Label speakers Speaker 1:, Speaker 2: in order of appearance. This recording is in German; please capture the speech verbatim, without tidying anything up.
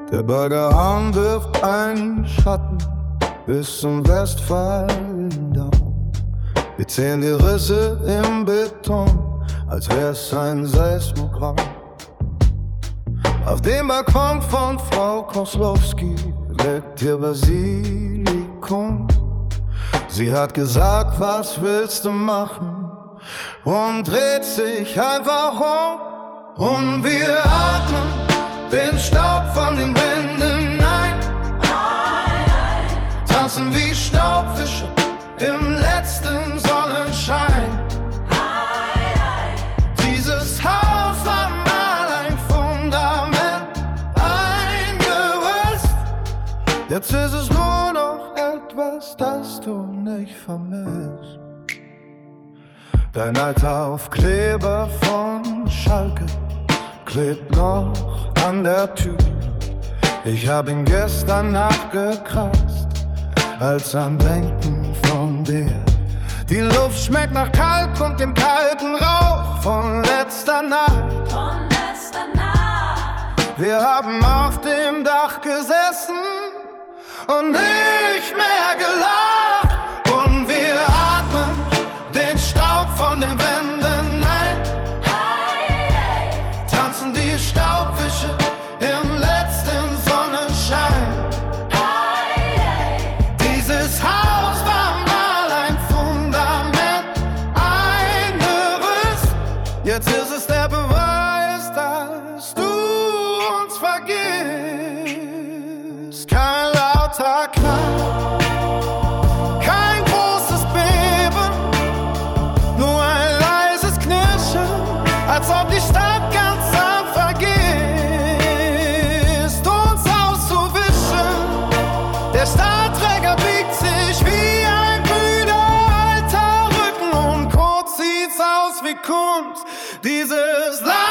Speaker 1: Der Baggerhahn wirft einen Schatten bis zum Westfalen-Damm. Wir zählen die Risse im Beton, als wär's ein Seismogramm. Auf dem Balkon von Frau Koslowski liegt ihr Basilikum. Sie hat gesagt, was willst du machen? Und dreht sich einfach um. Und wir atmen den Staub von den Wänden ein. Tanzen wie Staubfische im letzten Sonnenschein. Dieses Haus war mal ein Fundament, ein Gerüst. Jetzt ist es nur noch etwas, das du nicht vermisst. Dein alter Aufkleber von Schalke klebt noch an der Tür. Ich hab ihn gestern nachgekratzt, als am Denken von dir. Die Luft schmeckt nach Kalk und dem kalten Rauch von letzter Nacht.
Speaker 2: Von letzter Nacht.
Speaker 1: Wir haben auf dem Dach gesessen und nicht mehr gelacht. Und wir atmen den Staub von den Wänden ein. Tanzen die Staubfische im letzten Sonnenschein. Dieses Haus war mal ein Fundament, ein Gerüst. Jetzt ist es der Beweis, dass du uns vergisst. Kein lauter Knall, kein großes Beben, nur ein leises Knirschen, als ob die Stadt ganz am vergisst, uns auszuwischen. Der Stahlträger biegt sich wie ein müder alter Rücken und kurz sieht's aus wie Kunst. Dieses Land